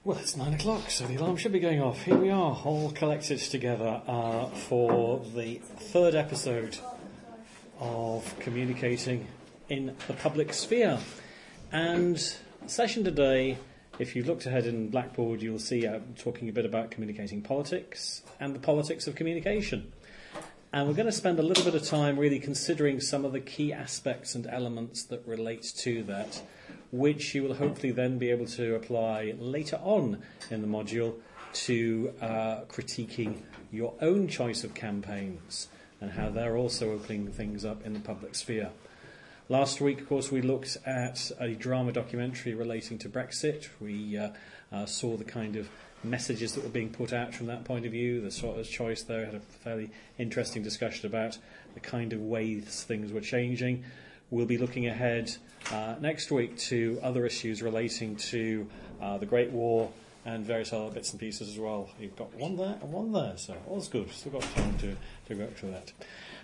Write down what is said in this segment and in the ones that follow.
Well, it's 9 o'clock, so the alarm should be going off. Here we are, all collected together for the third episode of Communicating in the Public Sphere. And the session today, if you looked ahead in Blackboard, you'll see talking a bit about communicating politics and the politics of communication. And we're going to spend a little bit of time really considering some of the key aspects and elements that relate to that, which you will hopefully then be able to apply later on in the module to critiquing your own choice of campaigns and how they're also opening things up in the public sphere. Last week, of course, we looked at a drama documentary relating to Brexit. We saw the kind of messages that were being put out from that point of view. The sort of choice there had a fairly interesting discussion about the kind of ways things were changing. We'll be looking ahead next week to other issues relating to the Great War and various other bits and pieces as well. You've got one there and one there, so all's good. Still got time to go through that.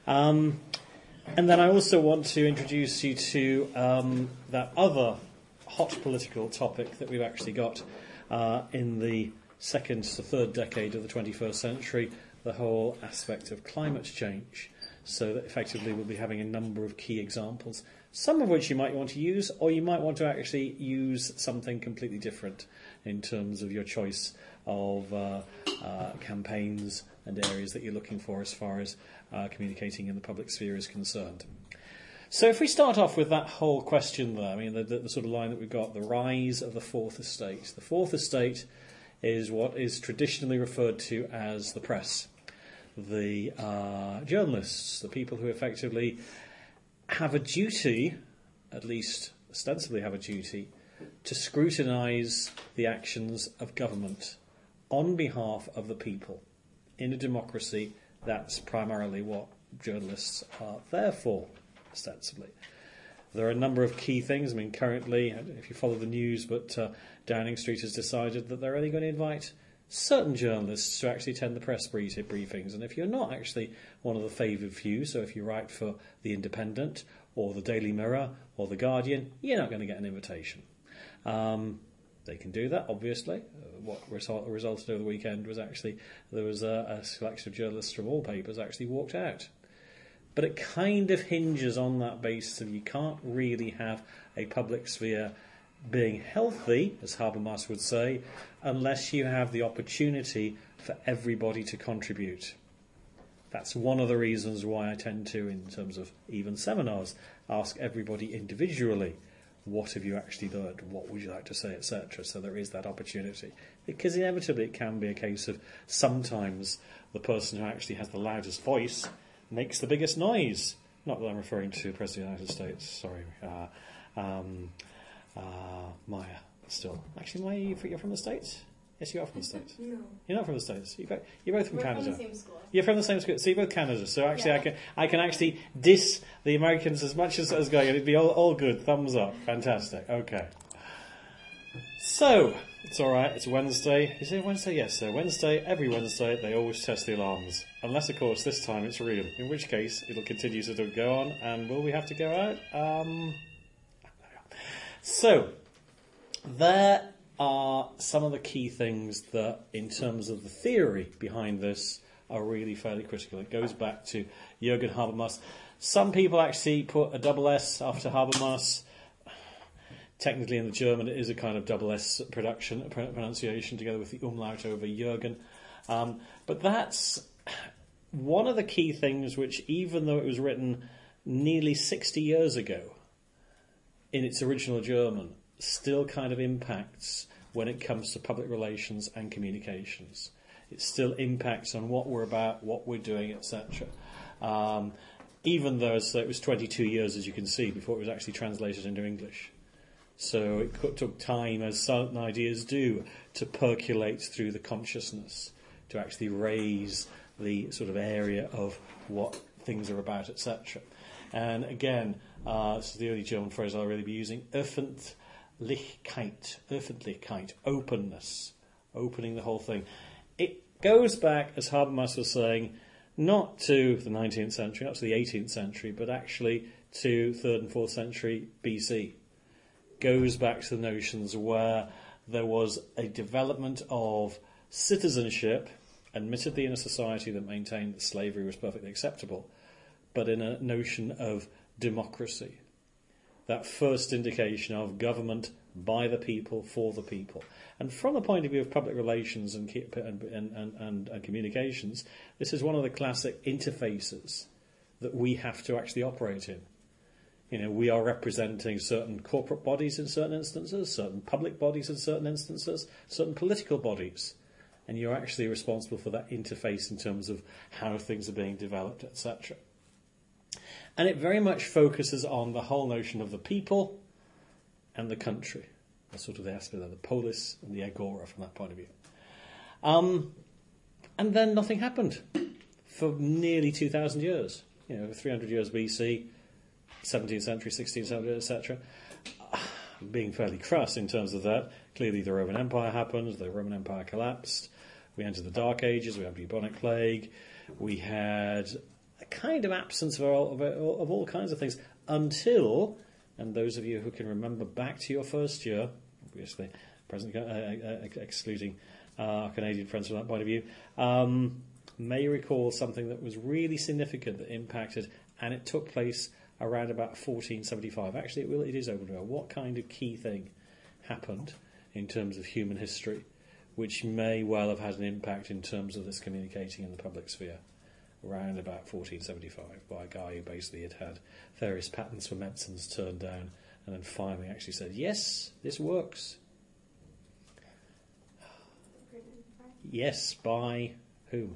And then I also want to introduce you to that other hot political topic that we've actually got in the second to third decade of the 21st century, the whole aspect of climate change. So that effectively we'll be having a number of key examples, some of which you might want to use, or you might want to actually use something completely different in terms of your choice of campaigns and areas that you're looking for as far as communicating in the public sphere is concerned. So if we start off with that whole question there, I mean, the sort of line that we've got, the rise of the Fourth Estate. The Fourth Estate is what is traditionally referred to as the press. The journalists, the people who effectively have a duty, at least ostensibly have a duty, to scrutinise the actions of government on behalf of the people. In a democracy, that's primarily what journalists are there for, ostensibly. There are a number of key things. I mean, currently, if you follow the news, but Downing Street has decided that they're only going to invite certain journalists to actually attend the press briefings. And if you're not actually one of the favoured few, so if you write for The Independent or the Daily Mirror or the Guardian, you're not going to get an invitation. They can do that, obviously. What resulted over the weekend was actually there was a selection of journalists from all papers actually walked out. But it kind of hinges on that basis of you can't really have a public sphere being healthy, as Habermas would say, unless you have the opportunity for everybody to contribute. That's one of the reasons why I tend to, in terms of even seminars, ask everybody individually, what have you actually learned, what would you like to say, etc. So there is that opportunity. Because inevitably it can be a case of sometimes the person who actually has the loudest voice makes the biggest noise. Not that I'm referring to the President of the United States, sorry. Maya, still. Actually, Maya, you're from the States? Yes, you are from the States. No. You're not from the States. You're both from Canada. From the same school. You're from the same school. So you're both Canada. So actually, Yeah. I can actually diss the Americans as much as going. It'd be all good. Thumbs up. Fantastic. Okay. So it's all right. It's Wednesday. Is it Wednesday? Yes. So Wednesday. Every Wednesday, they always test the alarms. Unless, of course, this time it's real. In which case, it'll continue to go on. And will we have to go out? So there are some of the key things that, in terms of the theory behind this, are really fairly critical. It goes back to Jürgen Habermas. Some people actually put a double S after Habermas. Technically, in the German, it is a kind of double S pronunciation together with the umlaut over Jürgen. But that's one of the key things which, even though it was written nearly 60 years ago in its original German, still kind of impacts when it comes to public relations and communications. It still impacts on what we're about, what we're doing, etc. Even though it was 22 years, as you can see, before it was actually translated into English. So it took time, as certain ideas do, to percolate through the consciousness, to actually raise the sort of area of what things are about, etc. And again, this is the only German phrase I'll really be using, Öffentlichkeit, openness, opening the whole thing. It goes back, as Habermas was saying, not to the 19th century, not to the 18th century, but actually to 3rd and 4th century BC. Goes back to the notions where there was a development of citizenship, admittedly in a society that maintained that slavery was perfectly acceptable, but in a notion of democracy. That first indication of government by the people, for the people. And from the point of view of public relations and communications, this is one of the classic interfaces that we have to actually operate in. You know, we are representing certain corporate bodies in certain instances, certain public bodies in certain instances, certain political bodies. And you're actually responsible for that interface in terms of how things are being developed, etc. And it very much focuses on the whole notion of the people and the country. That's sort of the aspect of the polis and the agora from that point of view. And then nothing happened for nearly 2,000 years. You know, 300 years BC, 17th century, 16th century, etc. Being fairly crass in terms of that, clearly the Roman Empire happened, the Roman Empire collapsed, we entered the Dark Ages, we had the bubonic plague, we had a kind of absence of all kinds of things until, and those of you who can remember back to your first year, obviously excluding our Canadian friends from that point of view, may recall something that was really significant that impacted, and it took place around about 1475. Actually, it is open to know what kind of key thing happened in terms of human history, which may well have had an impact in terms of this communicating in the public sphere around about 1475 by a guy who basically had various patents for medicines turned down and then finally actually said, yes, this works. Yes, by whom?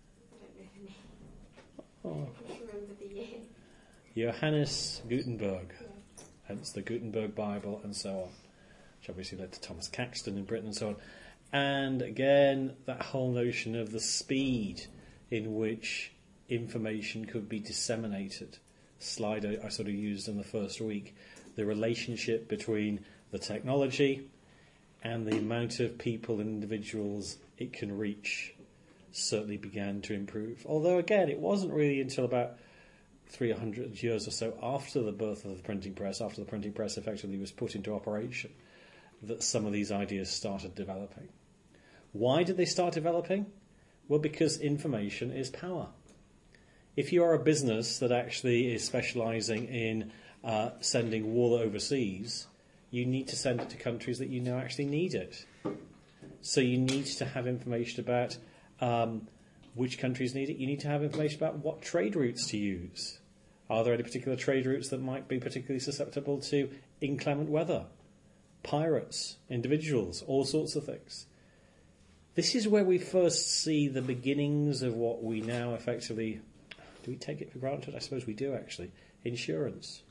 I don't know the name. I can't remember the year. Johannes Gutenberg, hence the Gutenberg Bible and so on, which obviously led to Thomas Caxton in Britain and so on. And again, that whole notion of the speed in which information could be disseminated. Slide I sort of used in the first week, the relationship between the technology and the amount of people and individuals it can reach certainly began to improve. Although again, it wasn't really until about 300 years or so after the birth of the printing press, after the printing press effectively was put into operation, that some of these ideas started developing. Why did they start developing? Well, because information is power. If you are a business that actually is specialising in sending wool overseas, you need to send it to countries that you know actually need it. So you need to have information about which countries need it. You need to have information about what trade routes to use. Are there any particular trade routes that might be particularly susceptible to inclement weather, pirates, individuals, all sorts of things? This is where we first see the beginnings of what we now effectively, do we take it for granted? I suppose we do actually. Insurance.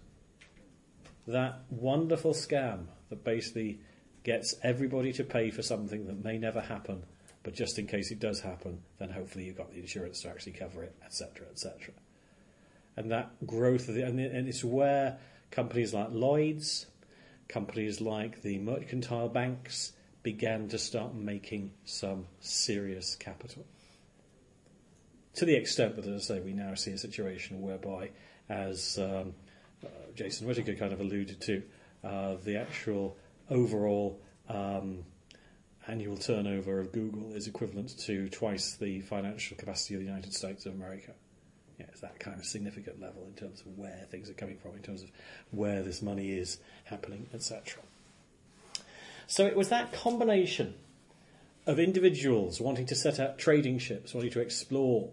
That wonderful scam that basically gets everybody to pay for something that may never happen, but just in case it does happen, then hopefully you've got the insurance to actually cover it, etc., etc. And that growth of and it's where companies like Lloyd's, companies like the mercantile banks began to start making some serious capital. To the extent that, as I say, we now see a situation whereby, as Jason Whittaker kind of alluded to, the actual overall annual turnover of Google is equivalent to twice the financial capacity of the United States of America. Yeah, it's that kind of significant level in terms of where things are coming from, in terms of where this money is happening, etc. So it was that combination of individuals wanting to set out trading ships, wanting to explore.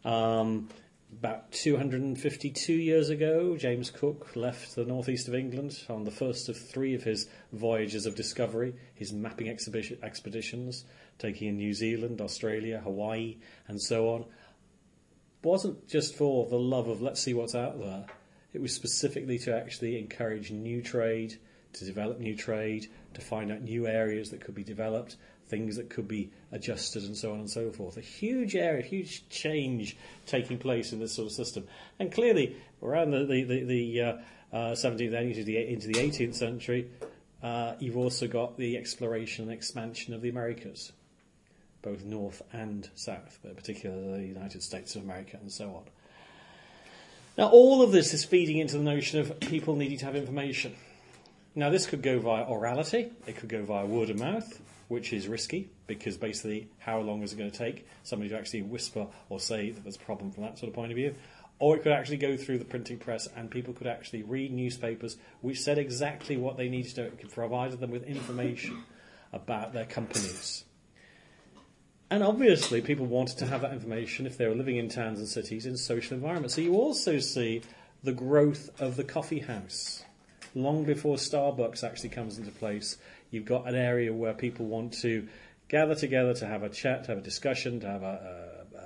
About 252 years ago, James Cook left the northeast of England on the first of 3 of his voyages of discovery, his mapping expeditions, taking in New Zealand, Australia, Hawaii, and so on. It wasn't just for the love of let's see what's out there. It was specifically to actually encourage new trade, to develop new trade, to find out new areas that could be developed, things that could be adjusted and so on and so forth. A huge area, huge change taking place in this sort of system. And clearly, around the 17th and into the 18th century, you've also got the exploration and expansion of the Americas, both north and south, but particularly the United States of America and so on. Now, all of this is feeding into the notion of people needing to have information. Now, this could go via orality. It could go via word of mouth, which is risky because basically how long is it going to take somebody to actually whisper or say that there's a problem from that sort of point of view? Or it could actually go through the printing press and people could actually read newspapers which said exactly what they needed to do. It provided them with information about their companies. And obviously people wanted to have that information if they were living in towns and cities in social environments. So you also see the growth of the coffee house. Long before Starbucks actually comes into place, you've got an area where people want to gather together to have a chat, to have a discussion, to have a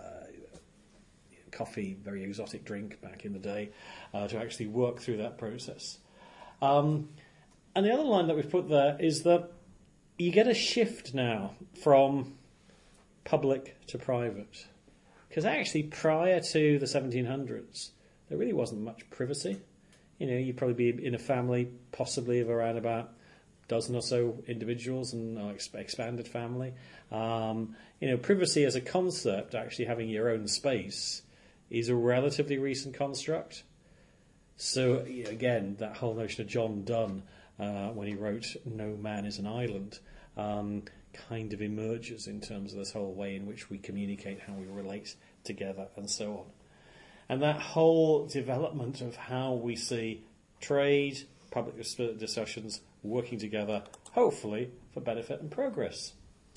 coffee, very exotic drink back in the day, to actually work through that process. And the other line that we've put there is that you get a shift now from public to private. Because actually prior to the 1700s, there really wasn't much privacy. You know, you'd probably be in a family, possibly of around about a dozen or so individuals and expanded family. Privacy as a concept, actually having your own space, is a relatively recent construct. So, again, that whole notion of John Donne, when he wrote No Man is an Island, kind of emerges in terms of this whole way in which we communicate, how we relate together, and so on. And that whole development of how we see trade, public discussions, working together, hopefully for benefit and progress.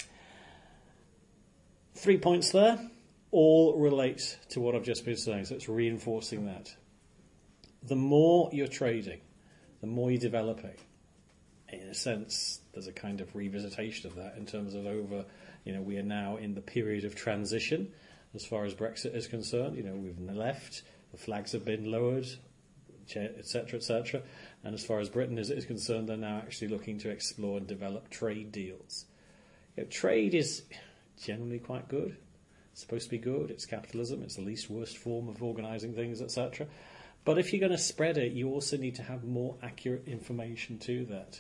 3 points there, all relate to what I've just been saying, so it's reinforcing that. The more you're trading, the more you're developing. In a sense, there's a kind of revisitation of that in terms of we are now in the period of transition as far as Brexit is concerned. We've left, the flags have been lowered, etc., etc. And as far as Britain is concerned, they're now actually looking to explore and develop trade deals. Trade is generally quite good. It's supposed to be good. It's capitalism. It's the least worst form of organising things, etc. But if you're going to spread it, you also need to have more accurate information to that.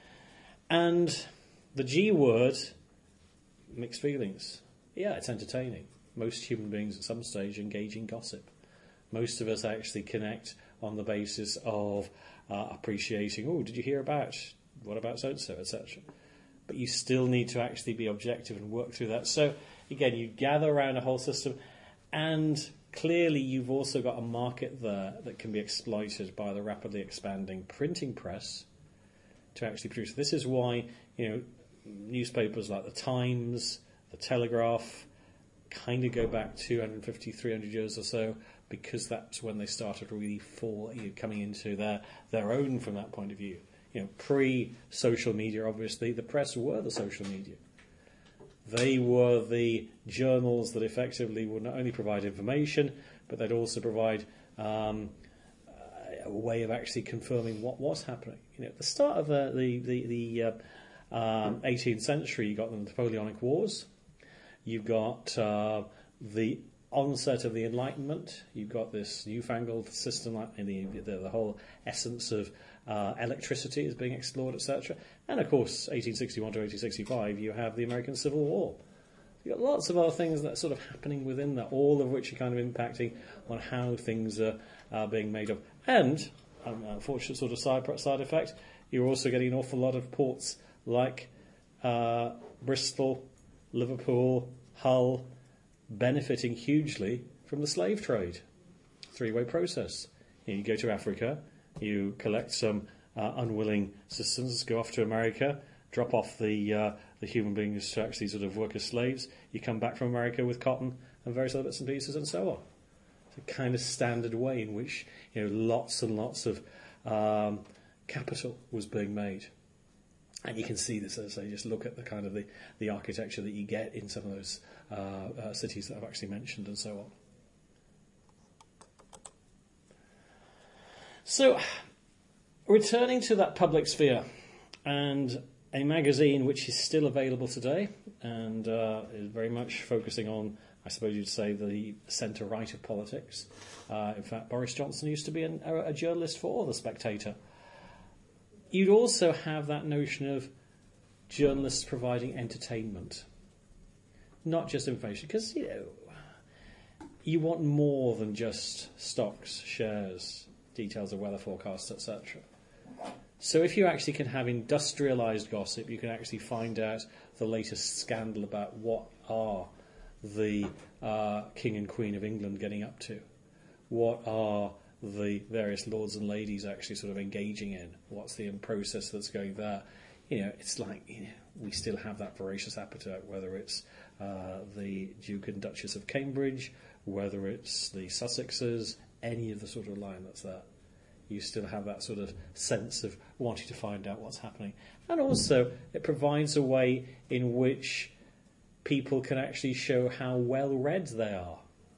And the G word, mixed feelings. Yeah, it's entertaining. Most human beings at some stage engage in gossip. Most of us actually connect on the basis of appreciating, did you hear about, what about so-and-so, etc. But you still need to actually be objective and work through that. So, again, you gather around a whole system, and clearly you've also got a market there that can be exploited by the rapidly expanding printing press to actually produce. This is why, newspapers like the Times, the Telegraph, kind of go back 250, 300 years or so, because that's when they started really coming into their own from that point of view. Pre-social media, obviously, the press were the social media. They were the journals that effectively would not only provide information, but they'd also provide a way of actually confirming what was happening. At the start of the 18th century, you got the Napoleonic Wars. You've got the onset of the Enlightenment. You've got this newfangled system, like the whole essence of electricity is being explored, etc. And of course, 1861 to 1865, you have the American Civil War. You've got lots of other things that are sort of happening within that, all of which are kind of impacting on how things are being made up. And, unfortunate sort of side effect, you're also getting an awful lot of ports like Bristol, Liverpool, Hull, benefiting hugely from the slave trade. Three-way process. You go to Africa, you collect some unwilling citizens, go off to America, drop off the human beings to actually sort of work as slaves. You come back from America with cotton and various other bits and pieces and so on. It's a kind of standard way in which lots and lots of capital was being made. And you can see this, as I say, just look at the kind of the architecture that you get in some of those cities that I've actually mentioned and so on. So, returning to that public sphere, and a magazine which is still available today and is very much focusing on, I suppose you'd say, the centre-right of politics. In fact, Boris Johnson used to be a journalist for The Spectator. You'd also have that notion of journalists providing entertainment, not just information, because, you want more than just stocks, shares, details of weather forecasts, etc. So if you actually can have industrialised gossip, you can actually find out the latest scandal about what are the King and Queen of England getting up to. What are the various lords and ladies actually sort of engaging in? What's the process that's going there? It's like, we still have that voracious appetite, whether it's the Duke and Duchess of Cambridge, whether it's the Sussexes, any of the sort of line that's there. You still have that sort of sense of wanting to find out what's happening. And also, it provides a way in which people can actually show how well read they are.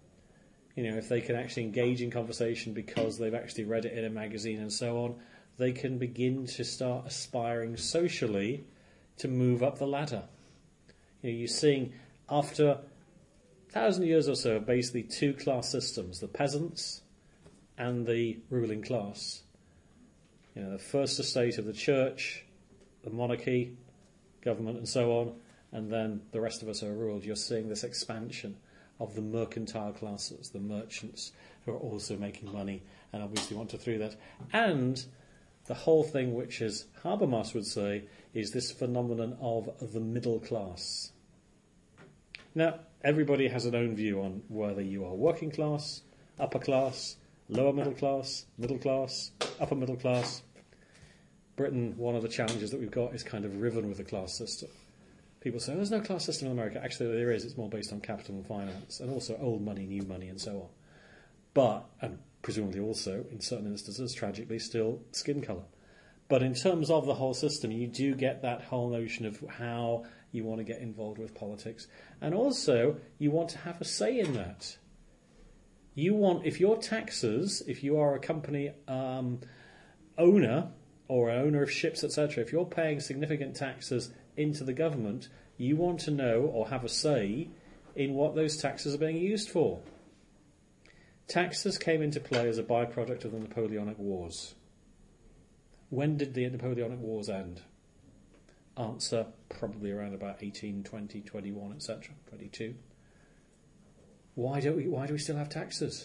If they can actually engage in conversation because they've actually read it in a magazine and so on, they can begin to start aspiring socially to move up the ladder. You're seeing, after 1,000 years or so, basically two class systems, the peasants and the ruling class. The first estate of the church, the monarchy, government and so on, and then the rest of us are ruled. You're seeing this expansion of the mercantile classes, the merchants, who are also making money and obviously want to through that. And the whole thing, which, as Habermas would say, is this phenomenon of the middle class. Now, everybody has an own view on whether you are working class, upper class, lower middle class, upper middle class. Britain, one of the challenges that we've got is kind of riven with the class system. People say, there's no class system in America. Actually, there is. It's more based on capital and finance, and also old money, new money, and so on. But, and presumably also, in certain instances, tragically, still skin colour. But in terms of the whole system, you do get that whole notion of how you want to get involved with politics. And also, you want to have a say in that. You want, if your taxes, if you are a company owner or an owner of ships, etc., if you're paying significant taxes into the government, you want to know or have a say in what those taxes are being used for. Taxes came into play as a byproduct of the Napoleonic Wars. When did the Napoleonic Wars end? Answer, probably around about 1820, 21, etc., 22. Why do we still have taxes?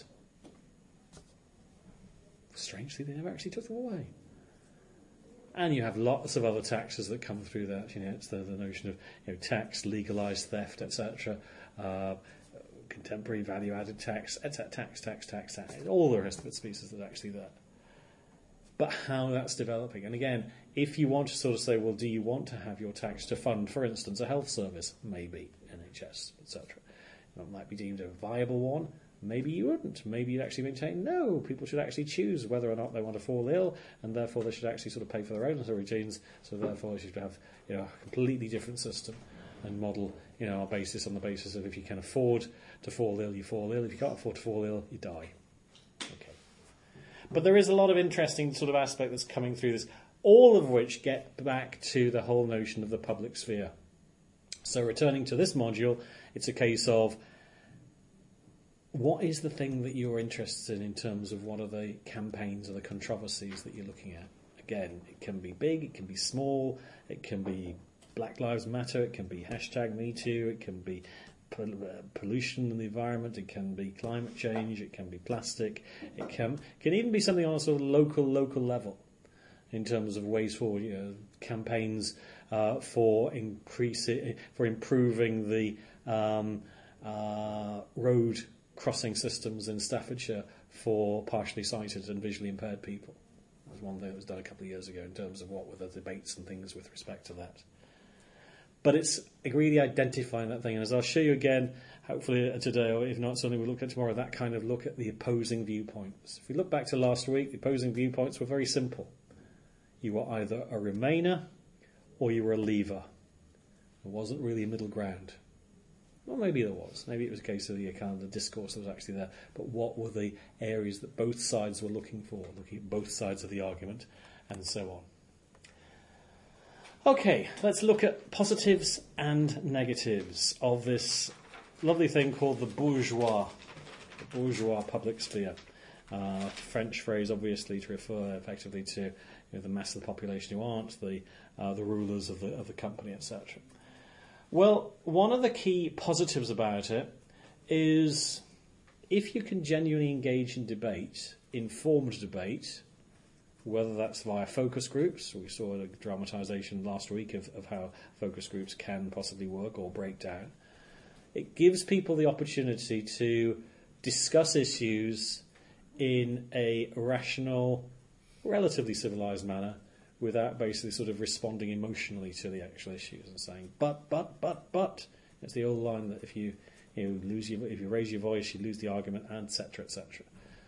Strangely, they never actually took them away. And you have lots of other taxes that come through that. It's the notion of tax, legalised theft, etc., contemporary value-added tax, tax, all the rest of its pieces that are actually there. But how that's developing. And again, if you want to sort of say, well, do you want to have your tax to fund, for instance, a health service? Maybe, NHS, etc. It might be deemed a viable one. Maybe you wouldn't. Maybe you'd actually maintain, no, people should actually choose whether or not they want to fall ill, and therefore they should actually sort of pay for their own routines, so therefore they should have a completely different system and model our basis on the basis of if you can afford to fall ill, you fall ill. If you can't afford to fall ill, you die. Okay. But there is a lot of interesting sort of aspect that's coming through this, all of which get back to the whole notion of the public sphere. So returning to this module, it's a case of what is the thing that you're interested in terms of what are the campaigns or the controversies that you're looking at. Again, it can be big, it can be small, it can be Black Lives Matter, it can be #MeToo, it can be pollution in the environment, it can be climate change, it can be plastic, it can even be something on a sort of local level in terms of ways forward, campaigns for improving the road crossing systems in Staffordshire for partially sighted and visually impaired people. That was one thing that was done a couple of years ago in terms of what were the debates and things with respect to that. But it's really identifying that thing, and as I'll show you again, hopefully today, or if not, something we'll look at tomorrow, that kind of look at the opposing viewpoints. If we look back to last week, the opposing viewpoints were very simple. You were either a Remainer or you were a Leaver. There wasn't really a middle ground. Well, maybe there was. Maybe it was a case of the kind of the discourse that was actually there. But what were the areas that both sides were looking for, looking at both sides of the argument, and so on. Okay, let's look at positives and negatives of this lovely thing called the bourgeois public sphere. French phrase, obviously, to refer effectively to the mass of the population who aren't the rulers of the company, etc. Well, one of the key positives about it is if you can genuinely engage in debate, informed debate, whether that's via focus groups. We saw a dramatisation last week of how focus groups can possibly work or break down. It gives people the opportunity to discuss issues in a rational, relatively civilised manner without basically sort of responding emotionally to the actual issues and saying, but. It's the old line that if you raise your voice, you lose the argument, etc., etc.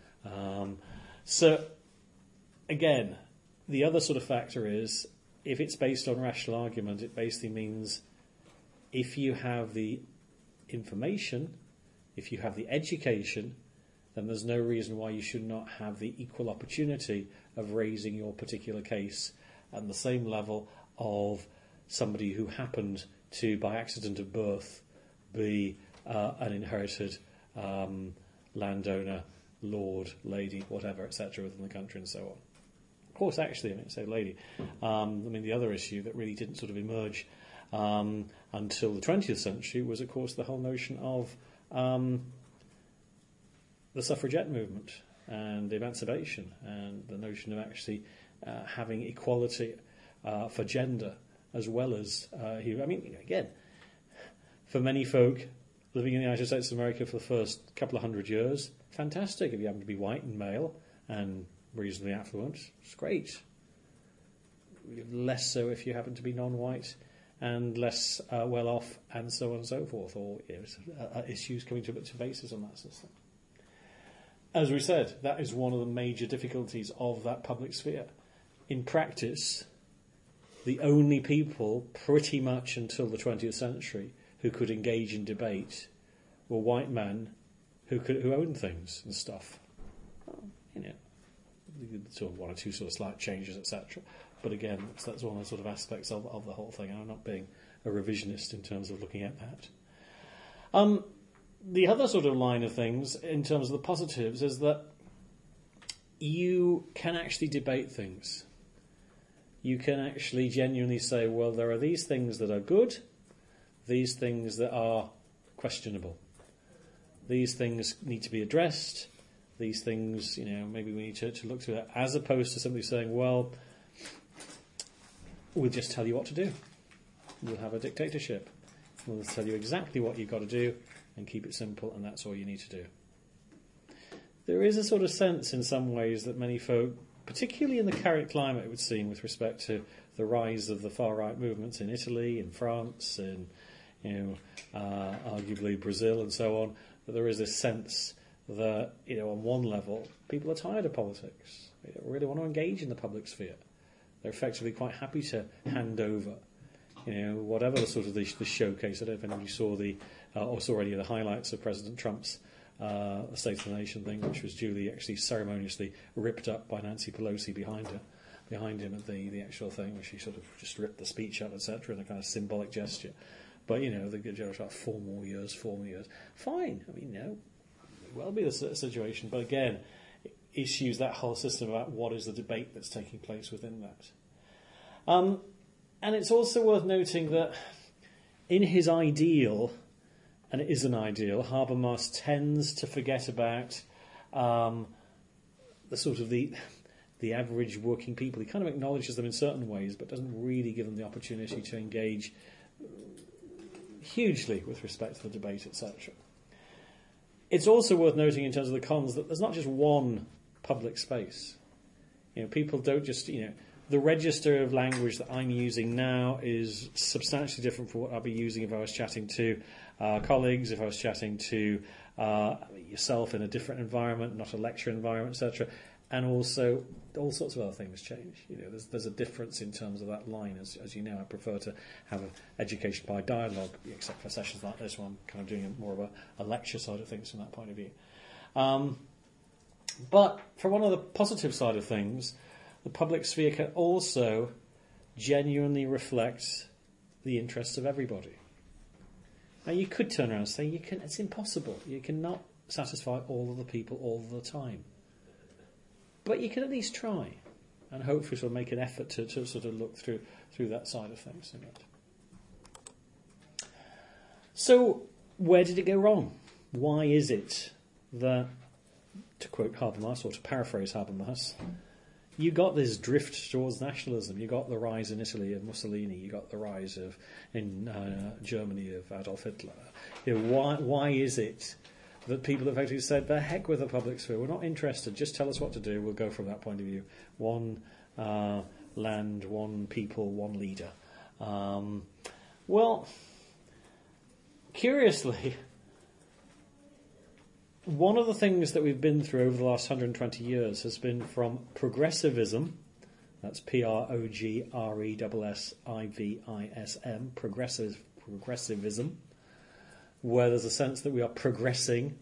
So, again, the other sort of factor is, if it's based on rational argument, it basically means if you have the information, if you have the education, then there's no reason why you should not have the equal opportunity of raising your particular case at the same level of somebody who happened to, by accident of birth, be an inherited landowner, lord, lady, whatever, etc., within the country and so on. Of course, actually, say lady, the other issue that really didn't sort of emerge until the 20th century was, of course, the whole notion of the suffragette movement and emancipation and the notion of actually having equality for gender as well as again, for many folk living in the United States of America for the first couple of hundred years, fantastic if you happen to be white and male and reasonably affluent. It's great. Less so if you happen to be non-white and less well off, and so on and so forth, or issues coming to basis on that system. As we said, that is one of the major difficulties of that public sphere. In practice, the only people, pretty much until the 20th century, who could engage in debate were white men who owned things and stuff. Sort of one or two sort of slight changes, etc. But again, that's one of the sort of aspects of the whole thing. I'm not being a revisionist in terms of looking at that. The other sort of line of things, in terms of the positives, is that you can actually debate things. You can actually genuinely say, well, there are these things that are good, these things that are questionable. These things need to be addressed. These things, maybe we need to look through that, as opposed to simply saying, well, we'll just tell you what to do. We'll have a dictatorship. We'll tell you exactly what you've got to do and keep it simple, and that's all you need to do. There is a sort of sense in some ways that many folk, particularly in the current climate, it would seem, with respect to the rise of the far-right movements in Italy, in France, in arguably Brazil and so on, that there is this sense that, on one level, people are tired of politics. They don't really want to engage in the public sphere. They're effectively quite happy to hand over, whatever the sort of the showcase. I don't know if anybody saw saw any of the highlights of President Trump's State of the Nation thing, which was duly, actually ceremoniously ripped up by Nancy Pelosi behind him at the actual thing, where she sort of just ripped the speech up, etc., in a kind of symbolic gesture. But, the general about 4 more years. Fine. Well be the situation, but again, issues that whole system about what is the debate that's taking place within that. And it's also worth noting that in his ideal, and it is an ideal, Habermas tends to forget about the sort of the average working people. He kind of acknowledges them in certain ways, but doesn't really give them the opportunity to engage hugely with respect to the debate, etc. It's also worth noting in terms of the cons that there's not just one public space. People don't just, the register of language that I'm using now is substantially different from what I'd be using if I was chatting to colleagues, if I was chatting to yourself in a different environment, not a lecture environment, etc. And also, all sorts of other things change. There's a difference in terms of that line. As you know, I prefer to have education by dialogue, except for sessions like this one, kind of doing more of a lecture side of things from that point of view. But from one of the positive side of things, the public sphere can also genuinely reflect the interests of everybody. Now, you could turn around and say, it's impossible. You cannot satisfy all of the people all the time. But you can at least try, and hopefully sort of make an effort to sort of look through that side of things. So, where did it go wrong? Why is it that, to quote Habermas, or to paraphrase Habermas, you got this drift towards nationalism. You got the rise in Italy of Mussolini. You got the rise in Germany of Adolf Hitler. Why is it that people have actually said, the heck with the public sphere, we're not interested, just tell us what to do, we'll go from that point of view. One land, one people, one leader. Well, curiously, one of the things that we've been through over the last 120 years has been from progressivism, that's progressivism, progressivism, where there's a sense that we are progressing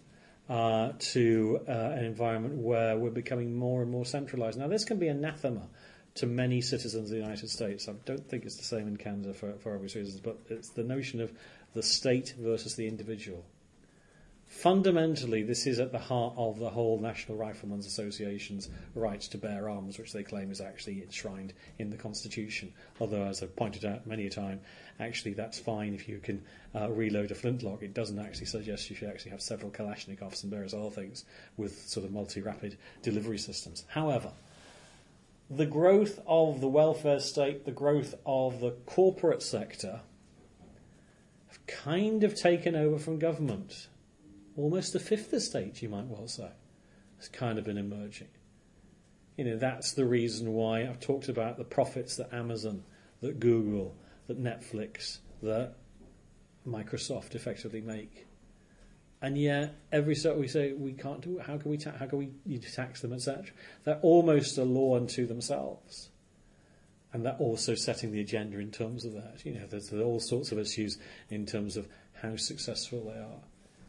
to an environment where we're becoming more and more centralised. Now, this can be anathema to many citizens of the United States. I don't think it's the same in Canada for obvious reasons, but it's the notion of the state versus the individual. Fundamentally, this is at the heart of the whole National Riflemen's Association's right to bear arms, which they claim is actually enshrined in the Constitution. Although, as I've pointed out many a time, actually that's fine if you can reload a flintlock. It doesn't actually suggest you should actually have several Kalashnikovs and various other things with sort of multi-rapid delivery systems. However, the growth of the welfare state, the growth of the corporate sector have kind of taken over from government. Almost a fifth estate, you might well say, has kind of been emerging. That's the reason why I've talked about the profits that Amazon, that Google, that Netflix, that Microsoft effectively make. And yet, every so we say we can't do it. How can we tax them, etc.? They're almost a law unto themselves, and they're also setting the agenda in terms of that. There's all sorts of issues in terms of how successful they are,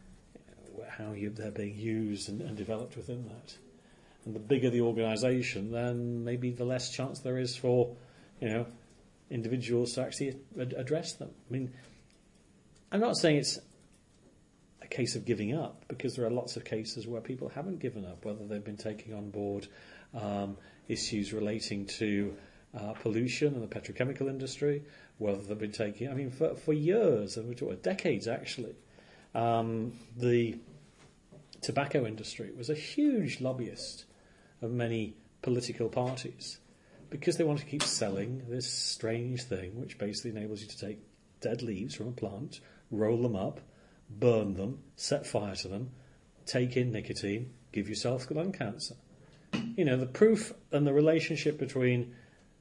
how they're being used and developed within that. And the bigger the organisation, then maybe the less chance there is for, individuals to actually address them. I mean, I'm not saying it's a case of giving up, because there are lots of cases where people haven't given up, whether they've been taking on board issues relating to pollution and the petrochemical industry, whether they've been taking, for years, and we're talking decades actually, the tobacco industry was a huge lobbyist of many political parties because they wanted to keep selling this strange thing which basically enables you to take dead leaves from a plant, roll them up, burn them, set fire to them, take in nicotine, give yourself lung cancer. The proof and the relationship between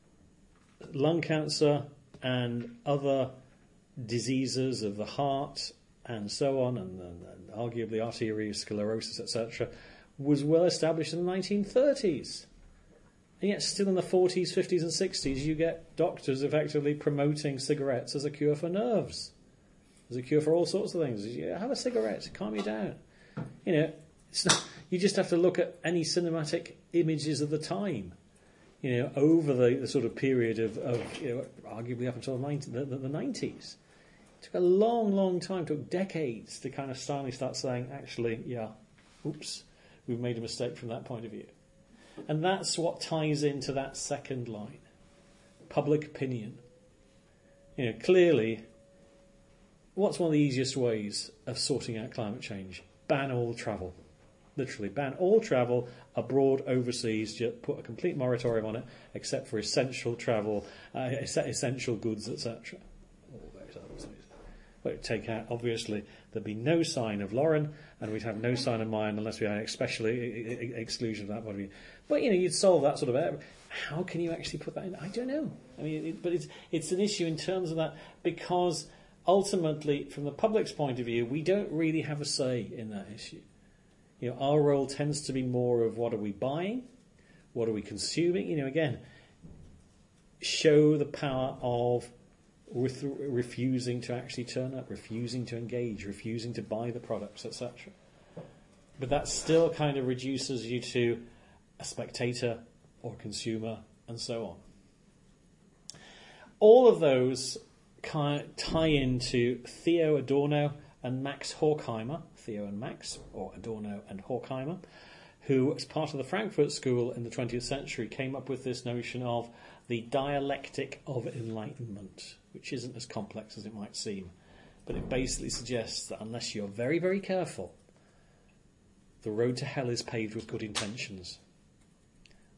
lung cancer and other diseases of the heart and so on, and arguably arteriosclerosis, etc., was well established in the 1930s. And yet still in the 40s, 50s and 60s you get doctors effectively promoting cigarettes as a cure for nerves, as a cure for all sorts of things. Have a cigarette, calm you down. It's not, you just have to look at any cinematic images of the time, over the sort of period of arguably up until the 90s. It took a long, long time, took decades to kind of finally start saying, actually, oops, we've made a mistake from that point of view. And that's what ties into that second line, public opinion. Clearly, what's one of the easiest ways of sorting out climate change? Ban all travel. Literally, ban all travel abroad, overseas, just put a complete moratorium on it, except for essential travel, essential goods, etc. All those other things. But take out, obviously, there'd be no sign of Lauren, and we'd have no sign of mine unless we had an especially exclusion of that point of view. But, you'd solve that sort of area. How can you actually put that in? I don't know. But it's an issue in terms of that, because ultimately, from the public's point of view, we don't really have a say in that issue. Our role tends to be more of what are we buying, what are we consuming. Again, show the power of refusing to actually turn up, refusing to engage, refusing to buy the products, etc. But that still kind of reduces you to a spectator or consumer and so on. All of those tie into Theo Adorno and Max Horkheimer, Theo and Max, or Adorno and Horkheimer, who, as part of the Frankfurt School in the 20th century, came up with this notion of the dialectic of enlightenment, which isn't as complex as it might seem. But it basically suggests that unless you're very, very careful, the road to hell is paved with good intentions.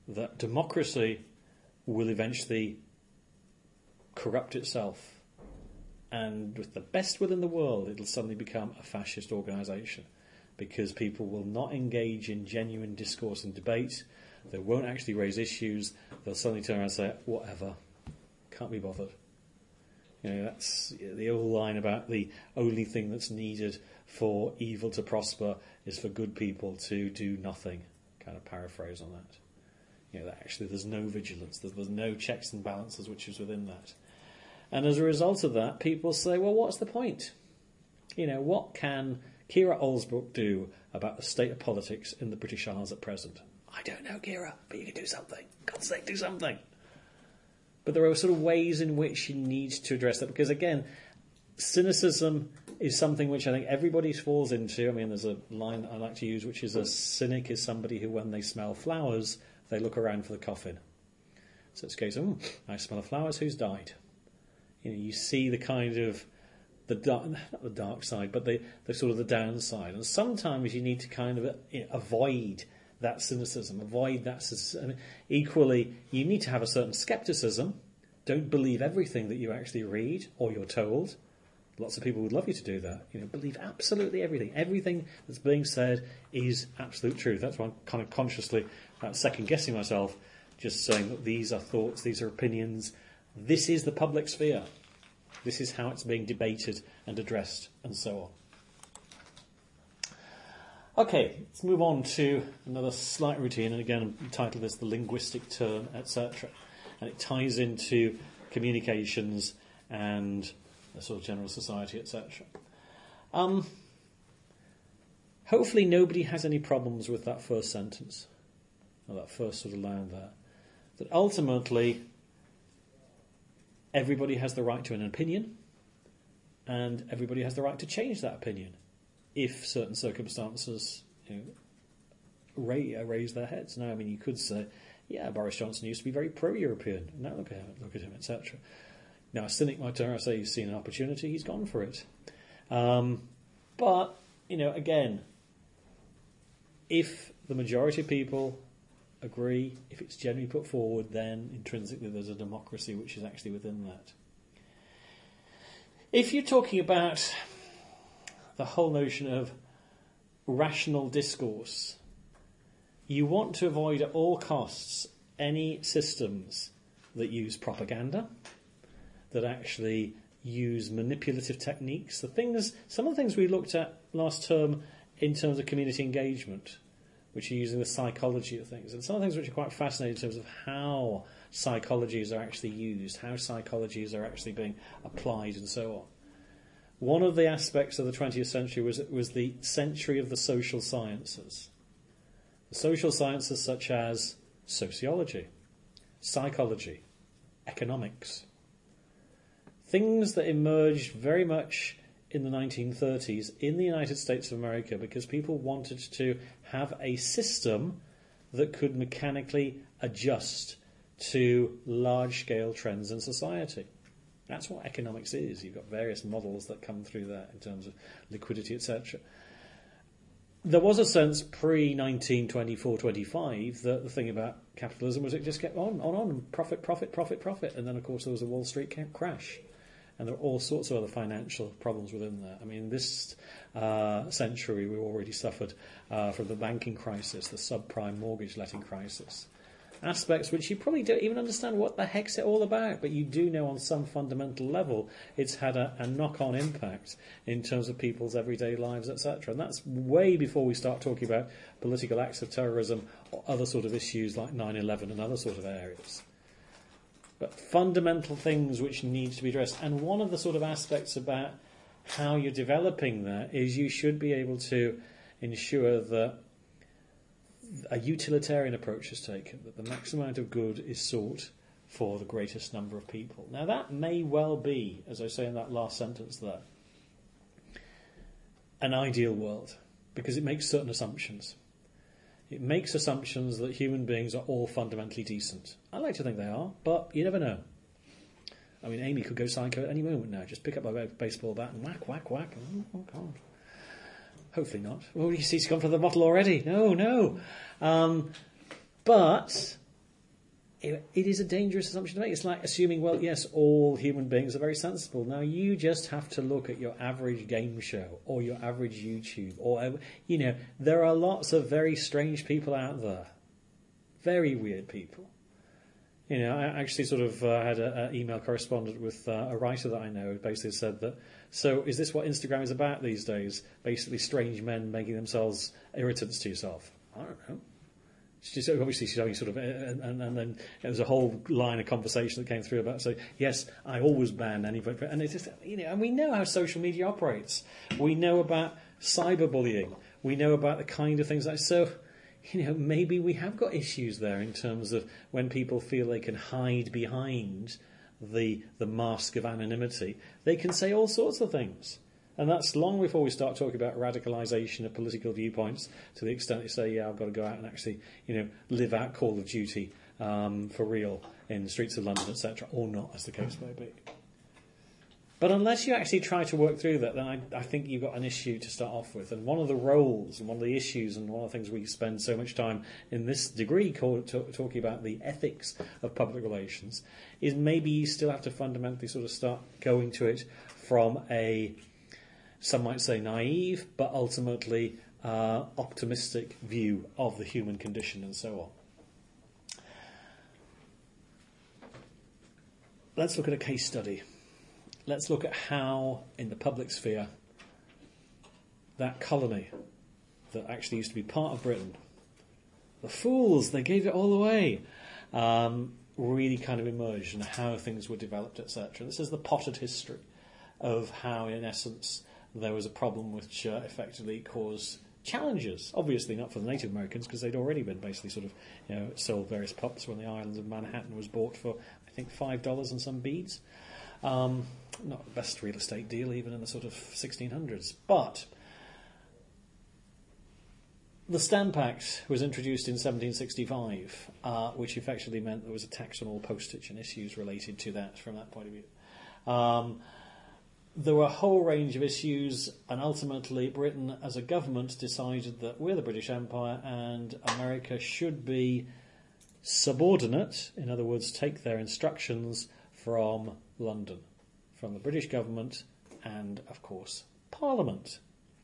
that democracy will eventually corrupt itself, and with the best will in the world, it'll suddenly become a fascist organisation, because people will not engage in genuine discourse and debate. They won't actually raise issues. They'll suddenly turn around and say, whatever, can't be bothered. That's the old line about the only thing that's needed for evil to prosper is for good people to do nothing. Kind of paraphrase on that. That actually there's no vigilance, there's no checks and balances which is within that. And as a result of that, people say, well, what's the point? What can Kira Olsbrook do about the state of politics in the British Isles at present? I don't know, Kira, but you can do something. God's sake, do something. But there are sort of ways in which you need to address that, because again, cynicism is something which I think everybody falls into. I mean, there's a line I like to use, which is a cynic is somebody who, when they smell flowers, they look around for the coffin. So it's a case of, I smell of flowers, who's died? You see the kind of not the dark side, but the sort of the downside. And sometimes you need to kind of avoid that cynicism, avoid that. I mean, equally, you need to have a certain scepticism. Don't believe everything that you actually read or you're told. Lots of people would love you to do that. Believe absolutely everything. Everything that's being said is absolute truth. That's why I'm kind of consciously second-guessing myself, just saying that these are thoughts, these are opinions. This is the public sphere. This is how it's being debated and addressed, and so on. Okay, let's move on to another slight routine, and again, I titled this The Linguistic Turn, etc. And it ties into communications and the sort of general society, etc. Hopefully nobody has any problems with that first sentence, or that first sort of line there. That ultimately, everybody has the right to an opinion, and everybody has the right to change that opinion if certain circumstances raise their heads. Now, I mean, you could say, yeah, Boris Johnson used to be very pro-European. Now look at him, etc. Now, a cynic might turn around and say he's seen an opportunity, he's gone for it. But, again, if the majority of people agree, if it's generally put forward, then intrinsically there's a democracy which is actually within that. If you're talking about the whole notion of rational discourse, you want to avoid at all costs any systems that use propaganda, that actually use manipulative techniques. Some of the things we looked at last term in terms of community engagement, which are using the psychology of things, and some of the things which are quite fascinating in terms of how psychologies are actually used, how psychologies are actually being applied, and so on. One of the aspects of the 20th century was the century of the social sciences. The social sciences such as sociology, psychology, economics. Things that emerged very much in the 1930s in the United States of America because people wanted to have a system that could mechanically adjust to large-scale trends in society. That's what economics is. You've got various models that come through that in terms of liquidity, etc. There was a sense pre-1924, 25 that the thing about capitalism was it just kept on, and profit. And then, of course, there was a Wall Street crash. And there are all sorts of other financial problems within that. I mean, this century we already suffered from the banking crisis, the subprime mortgage letting crisis. Aspects which you probably don't even understand what the heck's it all about, but you do know on some fundamental level it's had a knock-on impact in terms of people's everyday lives, etc. And that's way before we start talking about political acts of terrorism or other sort of issues like 9/11 and other sort of areas. But fundamental things which need to be addressed. And one of the sort of aspects about how you're developing that is you should be able to ensure that a utilitarian approach is taken, that the maximum amount of good is sought for the greatest number of people. Now that may well be, as I say in that last sentence there, an ideal world, because it makes certain assumptions. It makes assumptions that human beings are all fundamentally decent. I like to think they are, but you never know. I mean, Amy could go psycho at any moment now. Just pick up a baseball bat and whack, whack, whack. Oh, God. Hopefully not. Oh, you see, she's gone for the bottle already. No. But it is a dangerous assumption to make. It's like assuming, well, yes, all human beings are very sensible. Now, you just have to look at your average game show or your average YouTube, or, there are lots of very strange people out there. Very weird people. I actually sort of had an email correspondent with a writer that I know who basically said that, so is this what Instagram is about these days? Basically strange men making themselves irritants to yourself. I don't know. She's only sort of, and then there was a whole line of conversation that came through about, so yes, I always ban anybody, and it's just, and we know how social media operates. We know about cyberbullying. We know about the kind of things maybe we have got issues there in terms of when people feel they can hide behind the mask of anonymity, they can say all sorts of things. And that's long before we start talking about radicalisation of political viewpoints, to the extent they say, yeah, I've got to go out and actually, live out Call of Duty for real in the streets of London, etc., or not, as the case may be. But unless you actually try to work through that, then I think you've got an issue to start off with. And one of the roles and one of the issues and one of the things we spend so much time in this degree talking about the ethics of public relations is maybe you still have to fundamentally sort of start going to it from some might say naive, but ultimately optimistic view of the human condition and so on. Let's look at a case study. Let's look at how, in the public sphere, that colony that actually used to be part of Britain, the fools, they gave it all away, really kind of emerged and how things were developed, etc. This is the potted history of how, in essence, there was a problem which effectively caused challenges. Obviously not for the Native Americans, because they'd already been basically sort of, sold various pups when the island of Manhattan was bought for, I think, $5 and some beads. Not the best real estate deal, even in the sort of 1600s. But the Stamp Act was introduced in 1765, which effectively meant there was a tax on all postage and issues related to that from that point of view. There were a whole range of issues, and ultimately Britain as a government decided that we're the British Empire and America should be subordinate, in other words, take their instructions from London, from the British government and, of course, Parliament.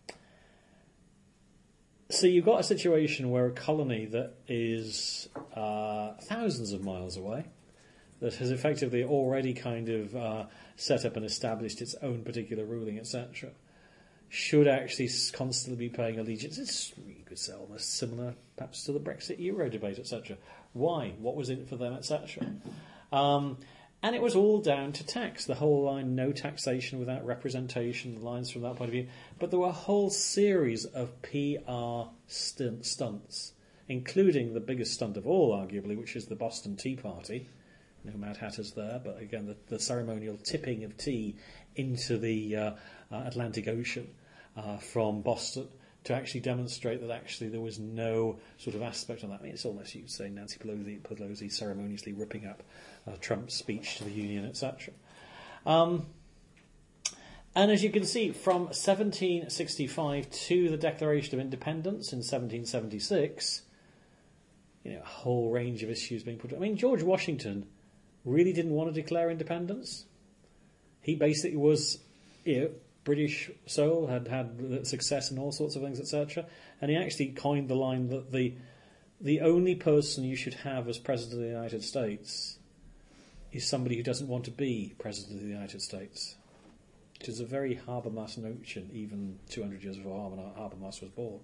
So you've got a situation where a colony that is thousands of miles away, that has effectively already kind of set up and established its own particular ruling, etc., should actually constantly be paying allegiance. You could say almost similar, perhaps, to the Brexit Euro debate, etc. Why? What was in it for them, etc.? And it was all down to tax. The whole line, no taxation without representation, the lines from that point of view. But there were a whole series of PR stunts, including the biggest stunt of all, arguably, which is the Boston Tea Party. No Mad Hatters there, but again, the ceremonial tipping of tea into the Atlantic Ocean from Boston to actually demonstrate that actually there was no sort of aspect on that. I mean, it's almost, you could say, Nancy Pelosi ceremoniously ripping up Trump's speech to the Union, etc. And as you can see, from 1765 to the Declaration of Independence in 1776, a whole range of issues being put. I mean, George Washington really didn't want to declare independence. He basically was, British soul, had success in all sorts of things, etc. And he actually coined the line that the only person you should have as President of the United States is somebody who doesn't want to be President of the United States, which is a very Habermas notion, even 200 years before Habermas was born.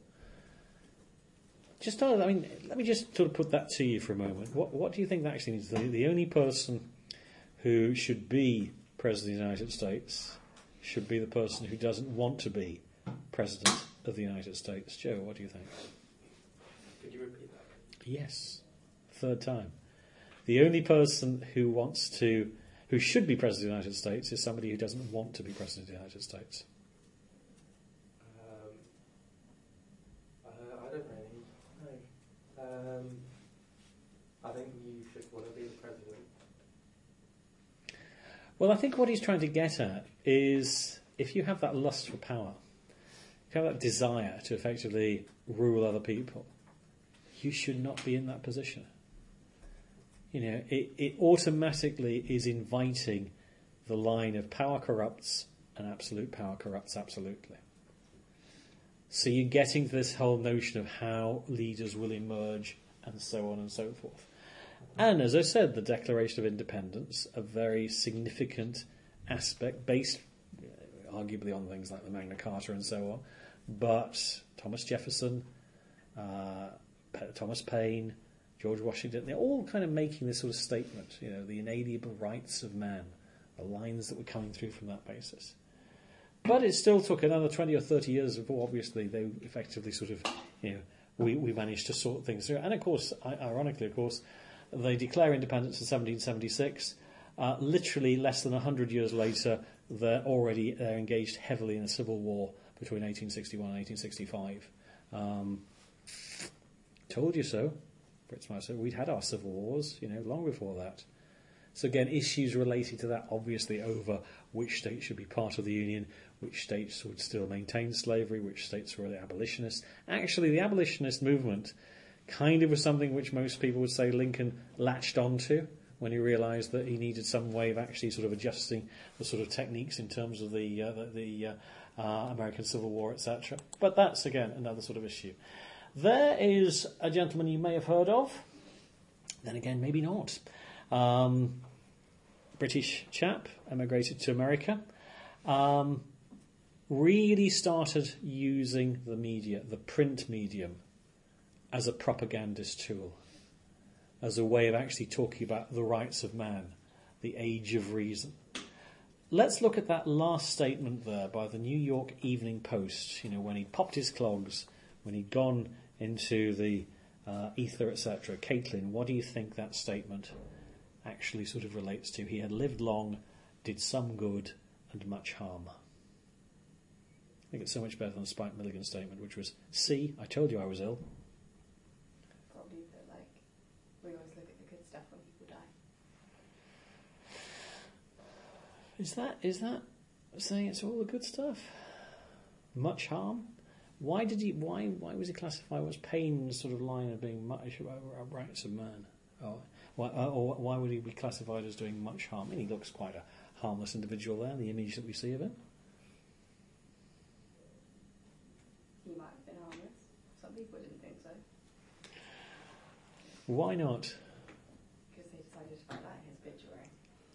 Let me just sort of put that to you for a moment. What do you think that actually means? The only person who should be President of the United States should be the person who doesn't want to be President of the United States. Joe, what do you think? Could you repeat that? Yes. Third time. The only person who should be President of the United States is somebody who doesn't want to be President of the United States. I don't really know. I think you should want to be the president. Well, I think what he's trying to get at is if you have that lust for power, if you have that desire to effectively rule other people, you should not be in that position. it automatically is inviting the line of power corrupts and absolute power corrupts absolutely. So you're getting to this whole notion of how leaders will emerge and so on and so forth. And as I said, the Declaration of Independence, a very significant aspect based arguably on things like the Magna Carta and so on, but Thomas Jefferson, Thomas Paine, George Washington, they're all kind of making this sort of statement, the inalienable rights of man, the lines that were coming through from that basis. But it still took another 20 or 30 years before, obviously, they effectively sort of, we managed to sort things through. And, of course, ironically, they declare independence in 1776. Literally less than 100 years later, they're engaged heavily in a civil war between 1861 and 1865. Told you so. Brits might say we'd had our civil wars, long before that. So again, issues relating to that, obviously, over which states should be part of the Union, which states would still maintain slavery, which states were the abolitionists. Actually, the abolitionist movement kind of was something which most people would say Lincoln latched onto when he realised that he needed some way of actually sort of adjusting the sort of techniques in terms of the American Civil War, etc. But that's, again, another sort of issue. There is a gentleman you may have heard of, then again, maybe not. British chap, emigrated to America, really started using the media, the print medium, as a propagandist tool, as a way of actually talking about the rights of man, the age of reason. Let's look at that last statement there by the New York Evening Post, when he popped his clogs, when he'd gone into the ether, etc. Caitlin, what do you think that statement actually sort of relates to? He had lived long, did some good, and much harm. I think it's so much better than the Spike Milligan statement, which was, see, I told you I was ill. Probably that, we always look at the good stuff when people die. Is that saying it's all the good stuff? Much harm? Why was he classified as Paine's sort of line of being much about rights of man? Why would he be classified as doing much harm? I mean, he looks quite a harmless individual there, the image that we see of him. He might have been harmless. Some people didn't think so. Why not? Because they decided to put that in his obituary.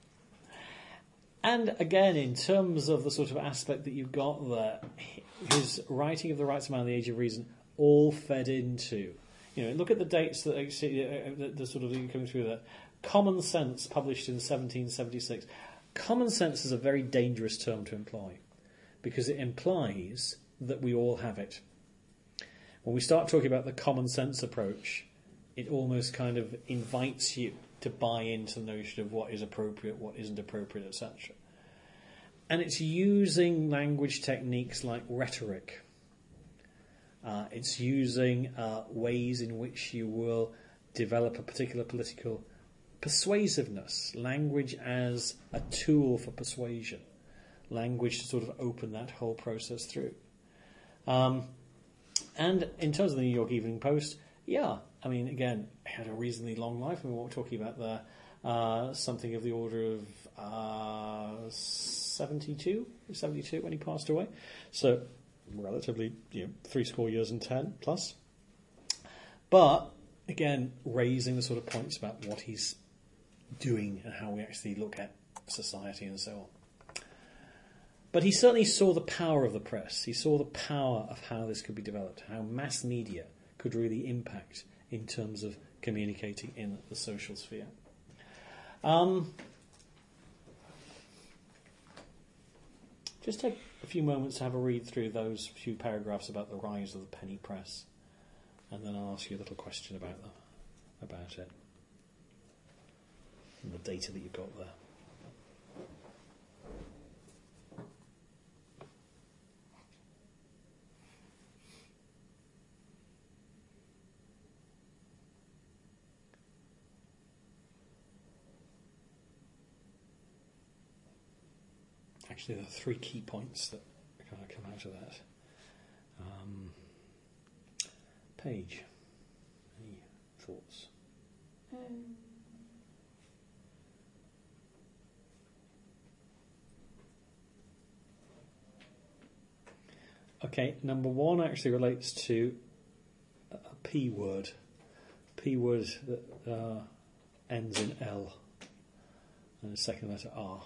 And again, in terms of the sort of aspect that you've got there, his writing of the rights of man, the age of reason, all fed into. Look at the dates that the sort of coming through there. Common Sense, published in 1776. Common sense is a very dangerous term to employ because it implies that we all have it. When we start talking about the common sense approach, it almost kind of invites you to buy into the notion of what is appropriate, what isn't appropriate, etc. And it's using language techniques like rhetoric. It's using ways in which you will develop a particular political persuasiveness, language as a tool for persuasion, language to sort of open that whole process through. And in terms of the New York Evening Post, again, it had a reasonably long life. What we're talking about there, something of the order of 72 when he passed away. So relatively, 70 years and 10 plus. But again, raising the sort of points about what he's doing and how we actually look at society and so on. But he certainly saw the power of the press. He saw the power of how this could be developed, how mass media could really impact in terms of communicating in the social sphere. Just take a few moments to have a read through those few paragraphs about the rise of the penny press, and then I'll ask you a little question about it and the data that you've got there. Actually, there are three key points that kind of come out of that. Paige, any thoughts? Okay, number one actually relates to a P word. P word that ends in L. And the second letter R.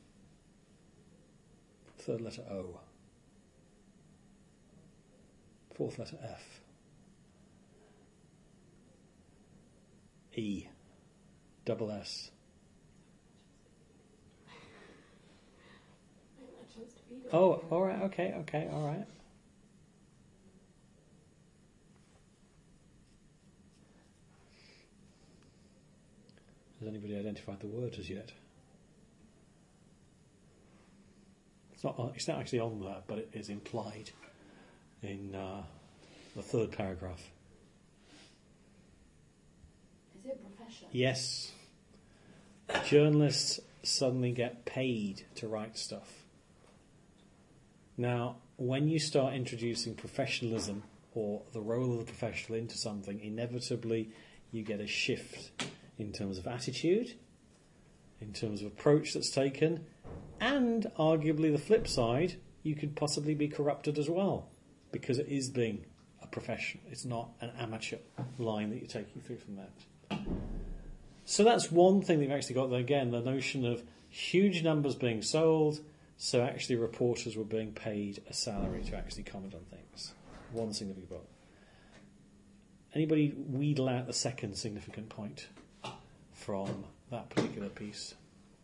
Third letter O. Fourth letter F. E. Double S. Oh, alright, okay, alright. Has anybody identified the word as yet? It's not actually on there, but it is implied in the third paragraph. Is it profession? Yes. Journalists suddenly get paid to write stuff. Now, when you start introducing professionalism or the role of the professional into something, inevitably you get a shift in terms of attitude, in terms of approach that's taken, and arguably the flip side, you could possibly be corrupted as well, because it is being a profession. It's not an amateur line that you're taking through from that. So that's one thing that you've actually got there again, the notion of huge numbers being sold, so actually reporters were being paid a salary to actually comment on things. One significant point. Anybody wheedle out the second significant point from that particular piece?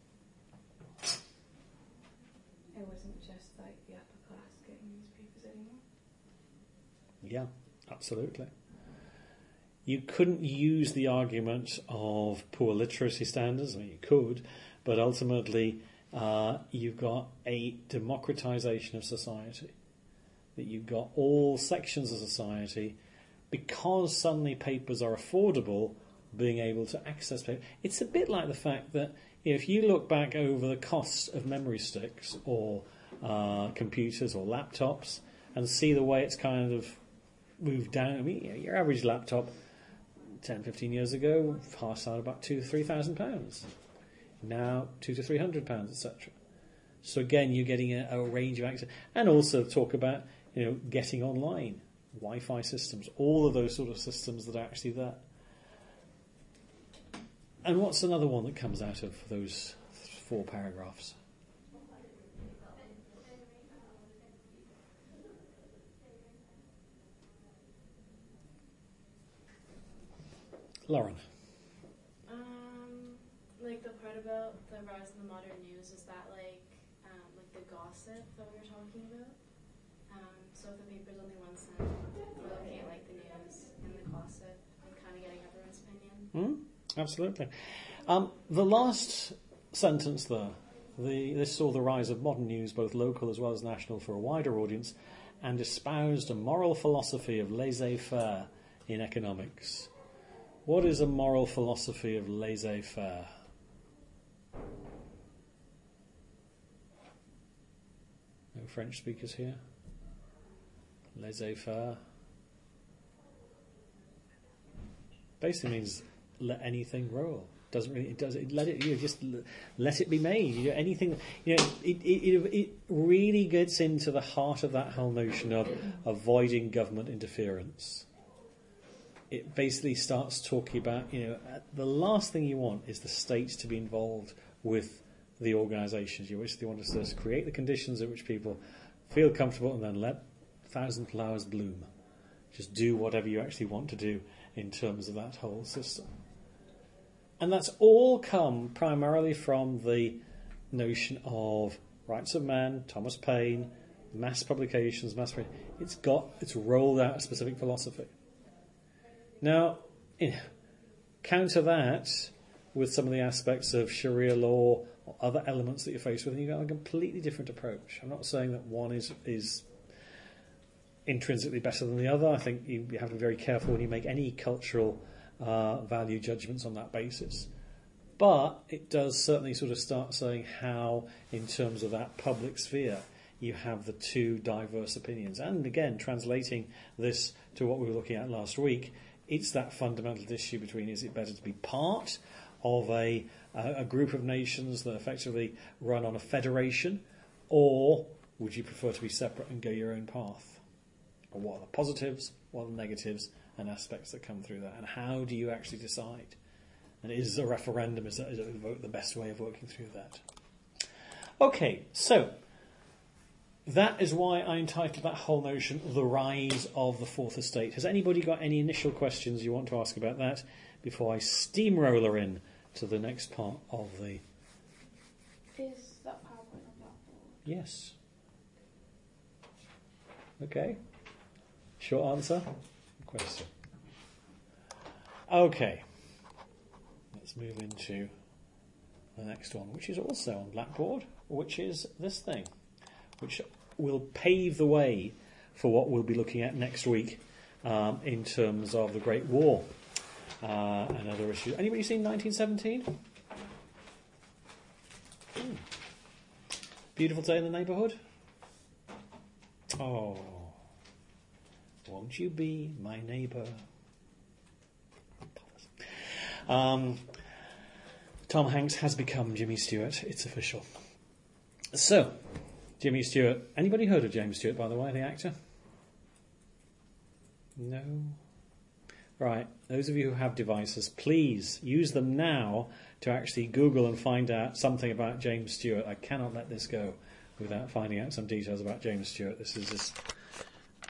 It wasn't just like the upper class getting newspapers anymore. Yeah, absolutely. You couldn't use the argument of poor literacy standards. I mean, you could, but ultimately you've got a democratisation of society. That you've got all sections of society, because suddenly papers are affordable, being able to access paper. It's a bit like the fact that if you look back over the cost of memory sticks or computers or laptops and see the way it's kind of moved down. I mean, your average laptop 10, 15 years ago passed out about £2,000 to £3,000. Now £200 to £300, etc. So again, you're getting a range of access, and also talk about getting online, Wi-Fi systems, all of those sort of systems that are actually there. And what's another one that comes out of those 4 paragraphs? Lauren. Like the part about the rise of the modern news, is that like the gossip that we were talking about? So if the paper's only 1 cent, we're looking at like the news and the gossip and kind of getting everyone's opinion. Absolutely. The last sentence there, this saw the rise of modern news, both local as well as national, for a wider audience, and espoused a moral philosophy of laissez-faire in economics. What is a moral philosophy of laissez-faire? No French speakers here? Laissez-faire basically means let anything roll. Doesn't really? It does. It let it. Just let it be made. Anything. It really gets into the heart of that whole notion of avoiding government interference. It basically starts talking about the last thing you want is the state to be involved with the organisations. You basically want to just create the conditions in which people feel comfortable, and then let 1,000 flowers bloom. Just do whatever you actually want to do in terms of that whole system. And that's all come primarily from the notion of rights of man, Thomas Paine, mass publications, it's rolled out a specific philosophy. Now, counter that with some of the aspects of Sharia law or other elements that you're faced with, and you've got a completely different approach. I'm not saying that one is intrinsically better than the other. I think you have to be very careful when you make any cultural value judgments on that basis. But it does certainly sort of start saying how, in terms of that public sphere, you have the two diverse opinions. And again, translating this to what we were looking at last week, it's that fundamental issue between, is it better to be part of a group of nations that effectively run on a federation, or would you prefer to be separate and go your own path? Or what are the positives, what are the negatives and aspects that come through that? And how do you actually decide? And is a referendum, is a vote the best way of working through that? Okay, so that is why I entitled that whole notion, The Rise of the Fourth Estate. Has anybody got any initial questions you want to ask about that before I steamroller in to the next part of the... Is that PowerPoint on Blackboard? Yes. Okay. Short answer? Question. Okay. Let's move into the next one, which is also on Blackboard, which is this thing, which will pave the way for what we'll be looking at next week in terms of the Great War and other issues. Anybody seen 1917? Beautiful Day in the Neighbourhood? Oh, won't you be my neighbour? Tom Hanks has become Jimmy Stewart. It's official. So, Jimmy Stewart. Anybody heard of James Stewart, by the way, the actor? No? Right. Those of you who have devices, please use them now to actually Google and find out something about James Stewart. I cannot let this go without finding out some details about James Stewart. This is just